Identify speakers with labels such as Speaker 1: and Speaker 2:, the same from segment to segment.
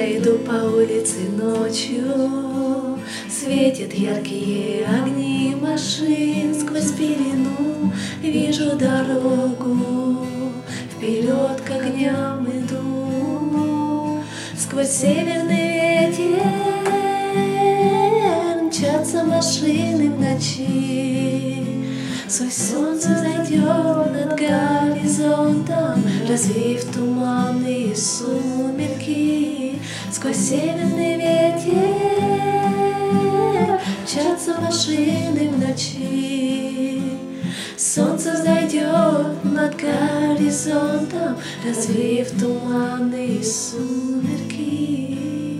Speaker 1: Я иду по улице ночью, светят яркие огни машин. Сквозь пелену вижу дорогу, вперед к огням иду. Сквозь северный ветер мчатся машины в ночи. Сквозь солнце зайдет над горизонтом, развеяв туманные сумерки. Сквозь северный ветер мчатся машины в ночи. Солнце зайдет над горизонтом, развеяв туманные сумерки.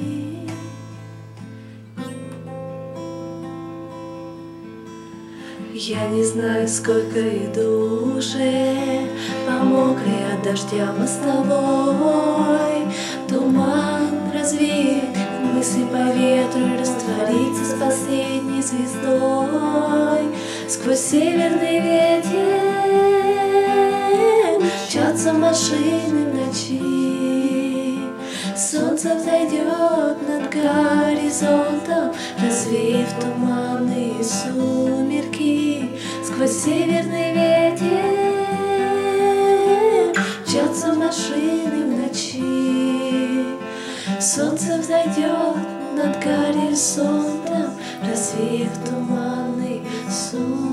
Speaker 1: Я не знаю, сколько иду уже по мокрой от дождя мостовой. Туман развеет мысли по ветру, растворится с последней звездой. Сквозь северный ветер мчатся машины в ночи. Солнце взойдет над горизонтом, развеяв туманные сумерки. Сквозь северный ветер мчатся машины в ночи. Солнце взойдет над горизонтом, развеяв туманные сумерки.